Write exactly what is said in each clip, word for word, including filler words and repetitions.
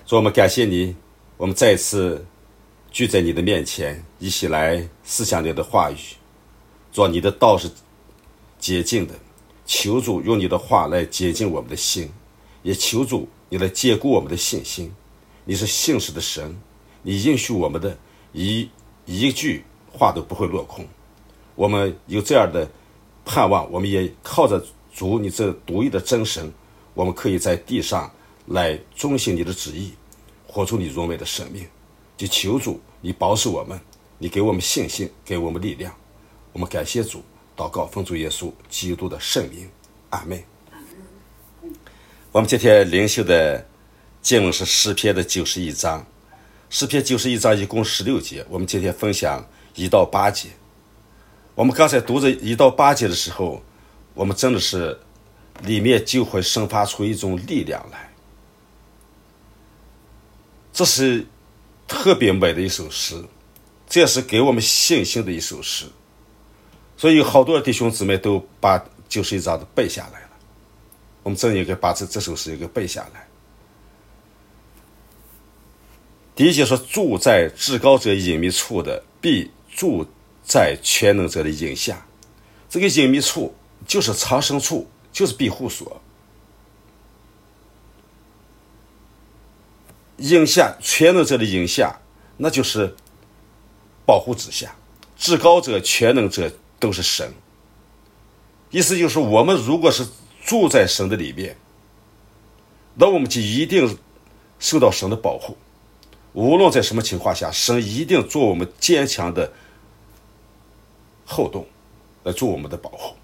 主，我们感谢你，我们再一次聚在你的面前，一起来思想你的话语。主，你的道是洁净的，求主用你的话来洁净我们的心，也求主你来坚固我们的信心。你是信实的神，你应许我们的一一句话都不会落空。我们有这样的盼望，我们也靠着主你这独一的真神，我们可以在地上来遵行你的旨意，活出你荣美的生命。就求主你保守我们，你给我们信心，给我们力量。我们感谢主，祷告奉主耶稣基督的圣名，阿们。我们今天灵修的经文是诗篇的九十一章，诗篇九十一章一共十六节，我们今天分享一到八节。我们刚才读着一到八节的时候，我们真的是里面就会生发出一种力量来。这是特别美的一首诗，这也是给我们信心的一首诗。所以有好多弟兄姊妹都把九十一章都背下来了，我们真应该把这这首诗也给背下来。第一节说，住在至高者隐秘处的，必住在全能者的荫下。这个隐秘处就是藏身处，就是庇护所。荫下，全能者的荫下，那就是保护之下。至高者、全能者都是神。意思就是，我们如果是住在神的里面，那我们就一定受到神的保护。无论在什么情况下，神一定做我们坚强的后盾，来做我们的保护。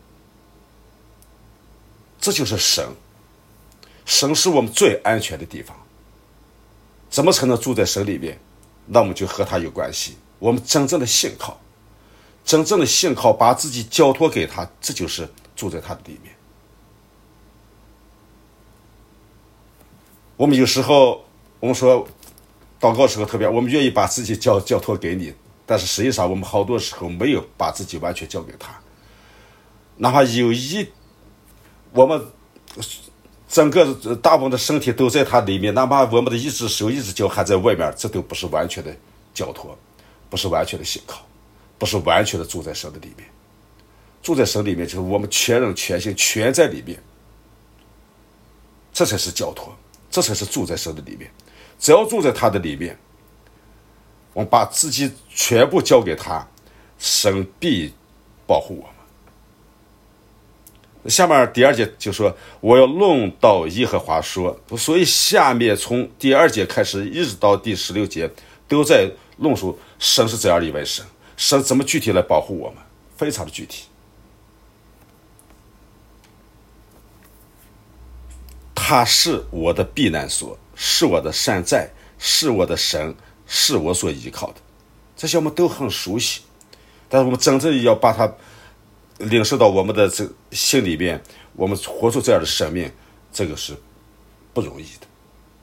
这就是神，神是我们最安全的地方。怎么才能住在神里面？那我们就和他有关系。我们真正的信靠，真正的信靠，把自己交托给他，这就是住在他的里面。我们有时候我们说祷告时候特别，我们愿意把自己交交托给你，但是实际上我们好多时候没有把自己完全交给他。哪怕有一我们整个大部分的身体都在他里面，哪怕我们的一只手一只脚还在外面，这都不是完全的交托，不是完全的信靠，不是完全的住在神的里面。住在神里面就是我们全人全心全在里面，这才是交托，这才是住在神的里面。只要住在他的里面，我们把自己全部交给他，神必保护我们。下面第二节就说，我要论到耶和华说。所以下面从第二节开始一直到第十六节都在论述神是怎样的一位神，神怎么具体来保护我们，非常的具体。他是我的避难所，是我的山寨，是我的神，是我所依靠的。这些我们都很熟悉，但是我们真正要把它领受到我们的这心里面，我们活出这样的生命，这个是不容易的。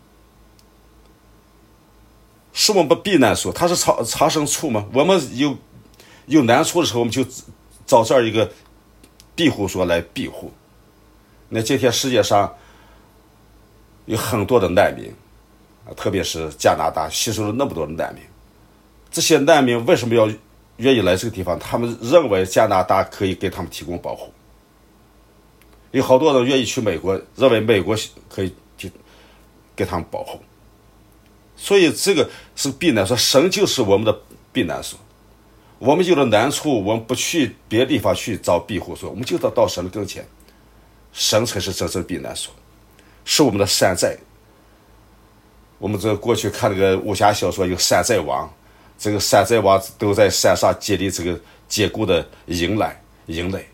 是我们的避难所，它是藏藏身处吗？我们有有难处的时候，我们就找这样一个庇护所来庇护。那今天世界上有很多的难民，特别是加拿大吸收了那么多的难民。这些难民为什么要愿意来这个地方？他们认为加拿大可以给他们提供保护。有好多人愿意去美国，认为美国可以给他们保护。所以这个是避难所，神就是我们的避难所。我们有了难处，我们不去别的地方去找庇护所，我们就到到神的跟前，神才是真正避难所，是我们的山寨。我们这过去看那个武侠小说有山寨王，这个山寨王都在山上建立这个坚固的营垒营垒，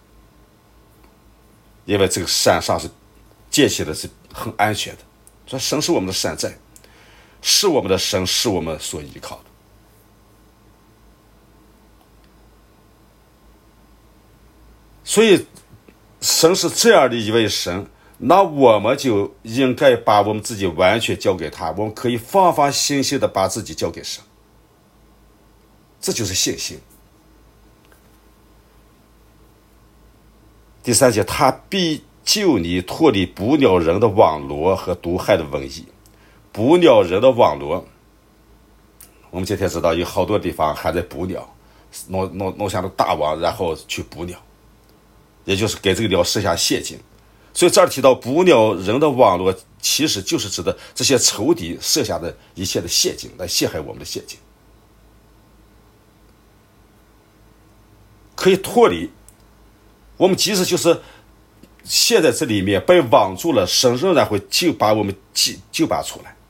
因为这个山上是建起的是很安全的。所以神是我们的山寨，是我们的神，是我们所依靠的。所以神是这样的一位神，那我们就应该把我们自己完全交给他，我们可以放放心心的把自己交给神，这就是信心。第三节，他必救你脱离捕鸟人的网罗和毒害的瘟疫， 捕鸟人的网罗。我们今天知道有好多地方还在捕鸟，弄弄弄下了大网，然后去捕鸟，也就是给这个鸟设下陷阱。所以这儿提到捕鸟人的网络，其实就是指的这些仇敌设下的一切的陷阱，来陷害我们的陷阱。可以脱离，我们即使就是陷在这里面被网住了，神仍然会就把我们救救拔出来。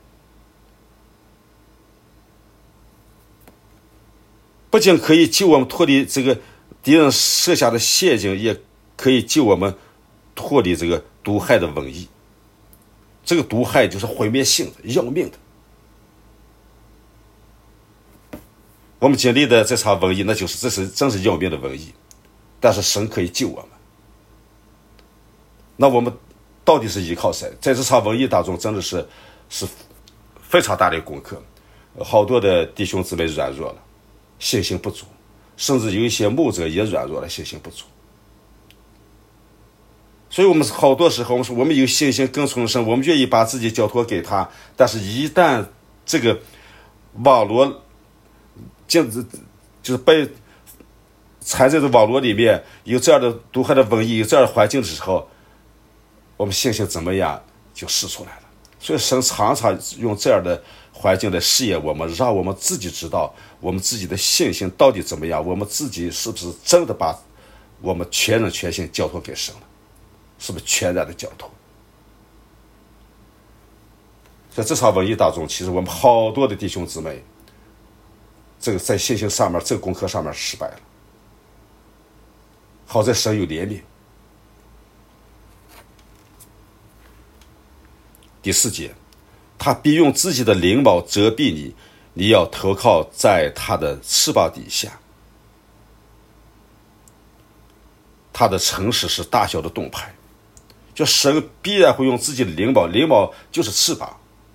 不仅可以救我们脱离这个敌人设下的陷阱，也可以救我们脱离这个毒害的瘟疫。这个毒害就是毁灭性的、要命的。我们经历的这场瘟疫，那就是这是真是要命的瘟疫，但是神可以救我们。那我们到底是依靠谁？在这场瘟疫当中，真的是是非常大的功课。好多的弟兄姊妹软弱了，信心不足，甚至有一些牧者也软弱了，信心不足。所以我们好多时候，我们说我们有信心跟从神，我们愿意把自己交托给他，但是一旦这个网络镜子就是被缠在这网络里面，有这样的毒害的瘟疫，有这样的环境的时候，我们信心怎么样就试出来了。所以神常常用这样的环境来试验我们，让我们自己知道我们自己的信心到底怎么样，我们自己是不是真的把我们全人全心交托给神了，是不是全然的交托。在这场瘟疫当中，其实我们好多的弟兄姊妹这个在信心上面，这个功课上面失败了。好在神有怜悯。第四节，他必用自己的翎毛遮蔽你，你要投靠在他的翅膀底下。他的诚实是大小的盾牌，就神必然会用自己的翎毛，翎毛就是翅膀。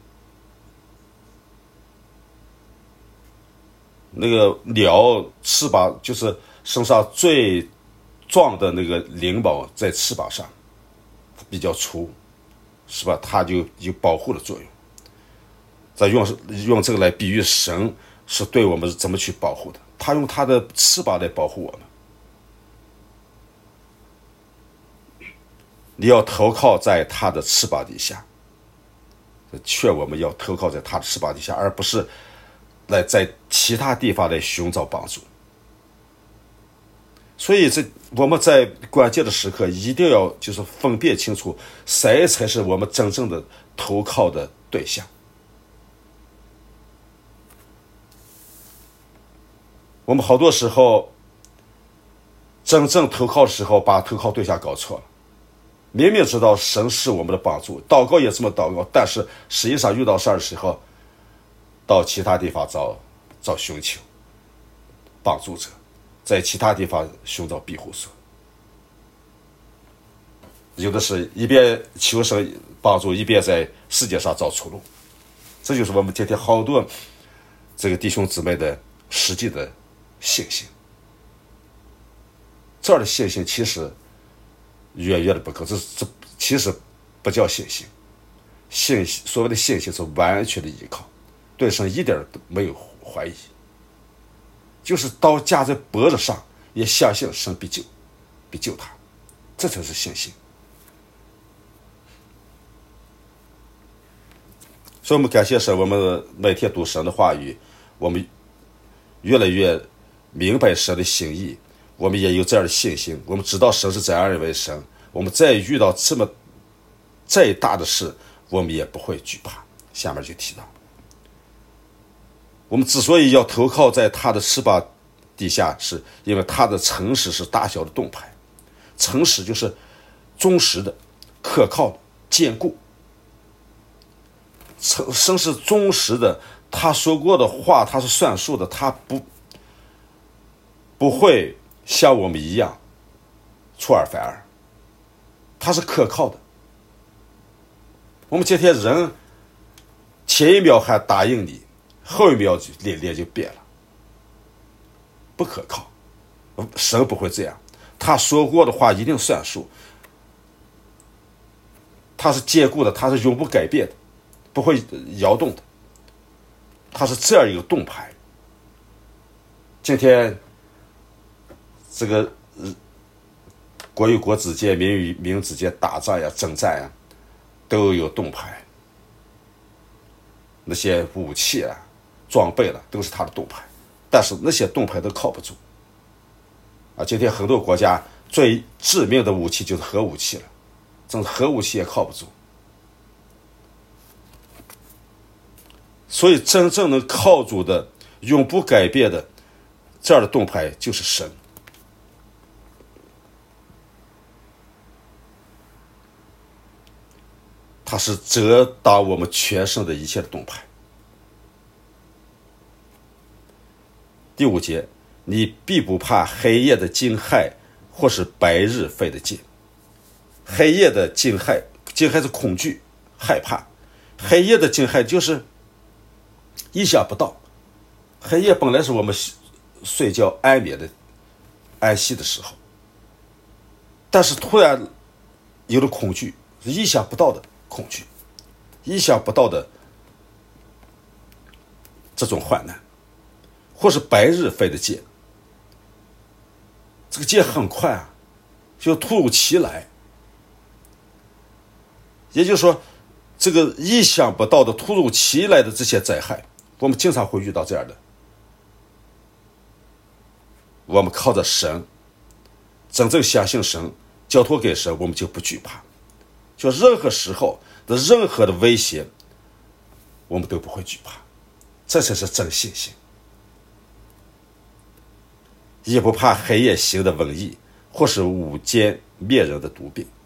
那个鸟翅膀就是身上最壮的那个翎毛在翅膀上，比较粗，是吧？它就有保护的作用。再用用这个来比喻神是对我们怎么去保护的，他用他的翅膀来保护我们。你要投靠在他的翅膀底下，劝我们要投靠在他的翅膀底下，而不是来在其他地方来寻找帮助。所以这我们在关键的时刻一定要就是分辨清楚，谁才是我们真正的投靠的对象。我们好多时候真正投靠的时候，把投靠对象搞错了。明明知道神是我们的帮助，祷告也这么祷告，但是实际上遇到事儿的时候，到其他地方找找寻求帮助者，在其他地方寻找庇护所。有的是一边求神帮助，一边在世界上找出路。这就是我们今天好多这个弟兄姊妹的实际的信心。这样的信心其实远远的不够，这这其实不叫信心。信所谓的信心是完全的依靠，对神一点都没有怀疑，就是刀架在脖子上，也相信神必救，必救他，这才是信心。所以我们感谢神，我们每天读神的话语，我们越来越明白神的心意，我们也有这样的信心，我们知道神是怎样认为神，我们再遇到这么再大的事，我们也不会惧怕。下面就提到，我们之所以要投靠在他的翅膀底下，是因为他的诚实是大小的盾牌。诚实就是忠实的、可靠的、坚固。神是忠实的，他说过的话他是算数的，他不不会像我们一样出尔反尔，他是可靠的。我们今天人前一秒还答应你，后一秒就脸脸就变了，不可靠。神不会这样，他说过的话一定算数，他是坚固的，他是永不改变的。 不会摇动的，它是这样一个盾牌。今天这个国与国之间、民与民之间打仗呀、征战呀，都有盾牌，那些武器啊、装备了、啊、都是他的盾牌，但是那些盾牌都靠不住啊！今天很多国家最致命的武器就是核武器了，这核武器也靠不住。所以真正能靠住的、永不改变的这样的盾牌就是神。它是遮挡我们全身的一切的盾牌。第五节，你必不怕黑夜的惊骇，或是白日飞的箭。黑夜的惊骇，惊骇是恐惧、害怕。黑夜的惊骇就是意想不到。黑夜本来是我们睡觉安眠的、安息的时候，但是突然有了恐惧，是意想不到的恐惧，意想不到的这种患难，或是白日飞的箭。这个箭很快啊，就突如其来。也就是说，这个意想不到的、突如其来的这些灾害，我们经常会遇到这样的。我们靠着神，真正相信神，交托给神，我们就不惧怕。就任何时候的任何的威胁，我们都不会惧怕，这才是真信心。也不怕黑夜行的瘟疫，或是午间灭人的毒病。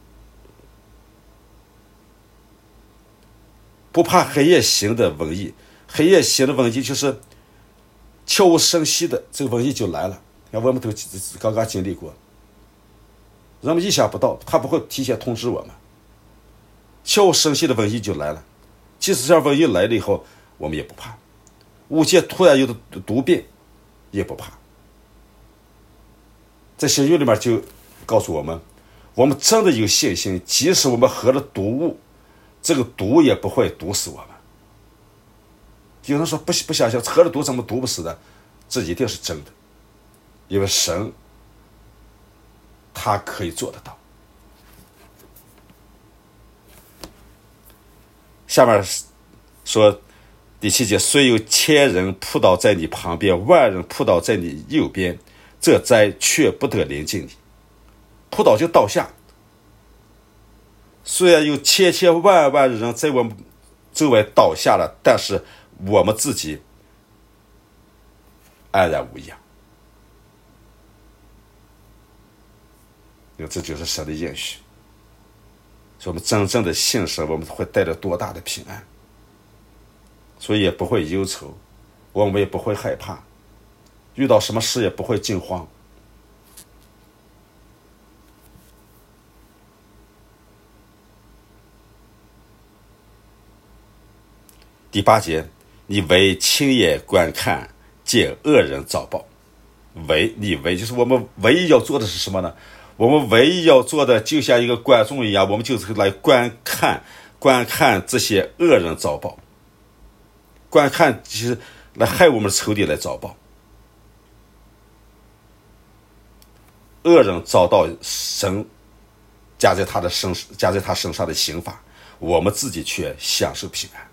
不怕黑夜行的瘟疫，黑夜行的瘟疫就是悄无声息的，这个瘟疫就来了。我们都刚刚经历过，人们意想不到，他不会提前通知我们，悄无声息的瘟疫就来了。即使这样瘟疫来了以后，我们也不怕。午间突然有的毒病，也不怕。在新约里面就告诉我们，我们真的有信心，即使我们喝了毒物，这个毒也不会毒死我们。有人说不不相信，喝了毒怎么毒不死的？这一定是真的，因为神他可以做得到。下面说第七节，虽有千人扑倒在你旁边，万人扑倒在你右边，这灾却不得临近你。扑倒就倒下，虽然有千千万万人在我们周围倒下了，但是我们自己安然无恙。这就是神的应许。所以我们真正的信神，我们会带来多大的平安，所以也不会忧愁，我们也不会害怕，遇到什么事也不会惊慌。第八节，你唯亲眼观看，见恶人遭报。唯你唯就是我们唯一要做的是什么呢？我们唯一要做的就像一个观众一样，我们就是来观看观看这些恶人遭报，观看就是来害我们的仇敌来遭报。恶人遭到神加在他的身加在他身上的刑罚，我们自己却享受平安。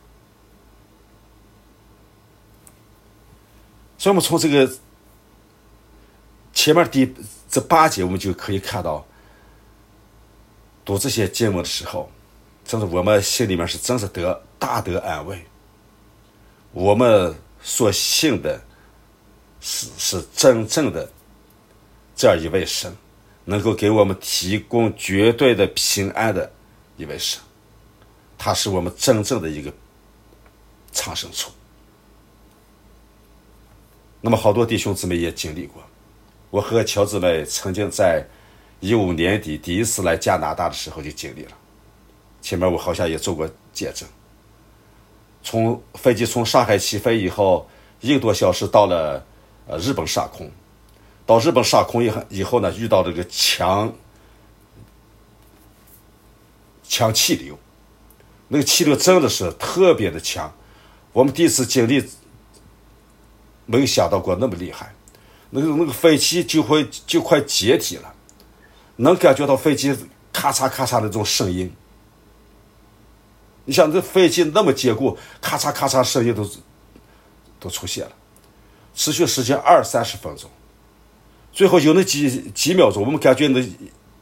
所以我们从这个前面第这八节，我们就可以看到，读这些经文的时候，真的我们心里面是真是得大得安慰。我们所信的是是真正的这样一位神，能够给我们提供绝对的平安的一位神，他是我们真正的一个藏身处。那么好多弟兄姊妹也经历过，我和乔姊妹曾经在一五年底第一次来加拿大的时候就经历了，前面我好像也做过见证。从飞机从上海起飞以后，一个多小时到了呃日本上空，到日本上空以后以后呢，遇到这个强强气流， 那个气流真的是特别的强，我们第一次经历没有想到过那么厉害，那个那个飞机就会就快解体了，能感觉到飞机咔嚓咔嚓的这种声音。你想这飞机那么坚固，咔嚓咔嚓声音都都出现了，持续时间二三十分钟，最后有那几几秒钟，我们感觉那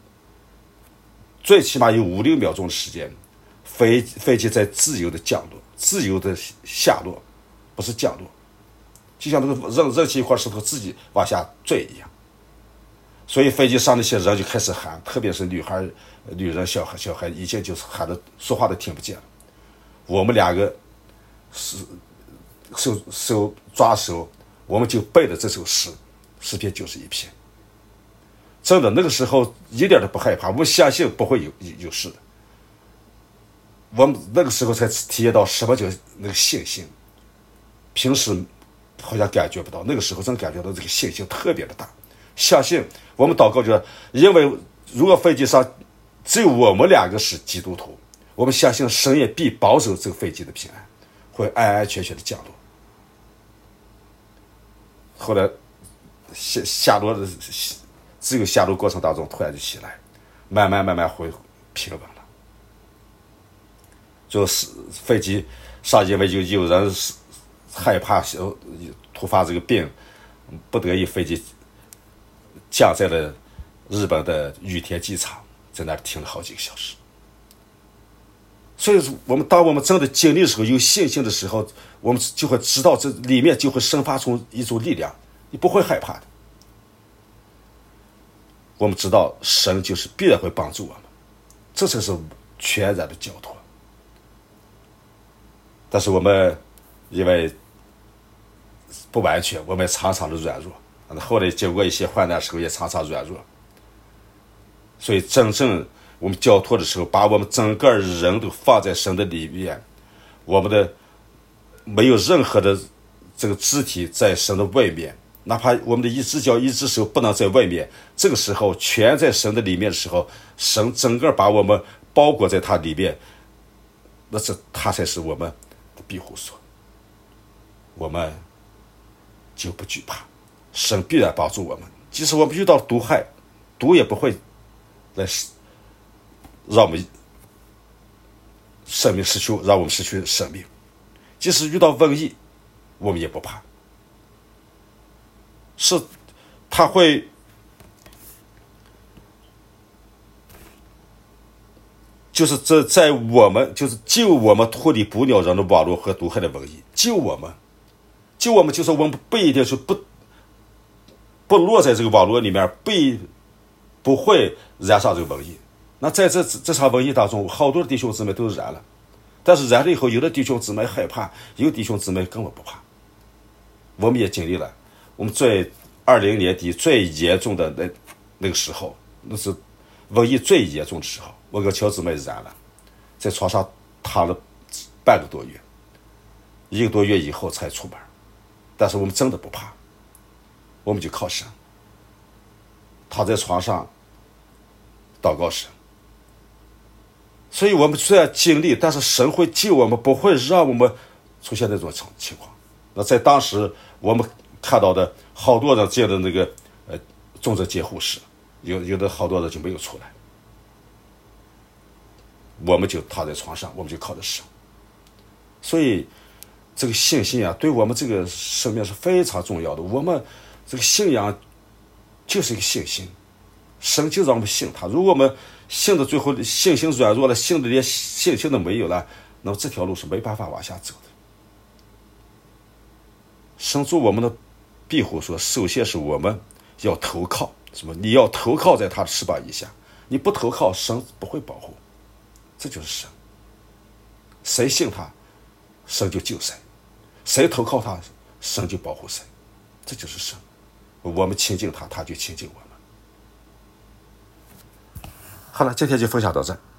最起码有五六秒钟的时间，飞飞机在自由的降落，自由的下落，不是降落，就像那个扔扔起一块石头自己往下坠一样。所以飞机上那些人就开始喊，特别是女孩、女人、小孩、小孩，已经就是喊的说话都听不见了。我们两个是手手抓手，我们就背了这首诗，诗篇九十一篇。真的，那个时候一点都不害怕，我们相信不会有有事的。我们那个时候才体验到什么叫那个信心，平时好像感觉不到，那个时候真感觉到这个信心特别的大。相信我们祷告就是，因为如果飞机上只有我们两个是基督徒，我们相信神也必保守这个飞机的平安，会安安全全的降落。后来下下落的只有下落过程当中突然就起来，慢慢慢慢回平稳了。就是飞机上因为有有人害怕突发这个病，不得已飞机降在了日本的羽田机场，在那儿停了好几个小时。所以我们当我们真的经历的时候，有信心的时候，我们就会知道这里面就会生发出一种力量，你不会害怕的。我们知道神就是必然会帮助我们，这才是全然的交托。但是我们因为不完全，我们常常的软弱，后来经过一些患难的时候也常常软弱。所以真正我们交托的时候，把我们整个人都放在神的里面，我们的没有任何的这个肢体在神的外面，哪怕我们的一只脚一只手不能在外面，这个时候全在神的里面的时候，神整个把我们包裹在他里面，那是他才是我们的庇护所，我们就不惧怕，神必然帮助我们。即使我们遇到毒害，毒也不会来让我们生命失去，让我们失去生命。即使遇到瘟疫，我们也不怕，是他会就是这在我们就是救我们脱离捕鸟人的网络和毒害的瘟疫，救我们救我们就是我们不一定是不不落在这个网络里面，不不会染上这个瘟疫。那在这这场瘟疫当中，好多弟兄姊妹都染了，但是染了以后，有的弟兄姊妹害怕，有的弟兄姊妹根本不怕。我们也经历了，我们在二零年底最严重的那那个时候，那是瘟疫最严重的时候，我跟乔姊妹染了，在床上躺了半个多月，一个多月以后才出门，但是我们真的不怕，我们就靠神，躺在床上祷告神。所以我们虽然经历，但是神会救我们，不会让我们出现那种情况。那在当时我们看到的好多人接的那个呃重症监护室，有有的好多人就没有出来，我们就躺在床上，我们就靠着神。所以这个信心啊，对我们这个生命是非常重要的。我们这个信仰就是一个信心，神就让我们信他。如果我们信的最后信心软弱了，信的连信心都没有了，那么这条路是没办法往下走的。神做我们的庇护所，首先是我们要投靠，什么？你要投靠在他的翅膀以下，你不投靠，神不会保护。这就是神，谁信他，神就救谁；谁投靠他，神就保护谁。这就是神。我们亲近他，他就亲近我们。好了，今天就分享到这。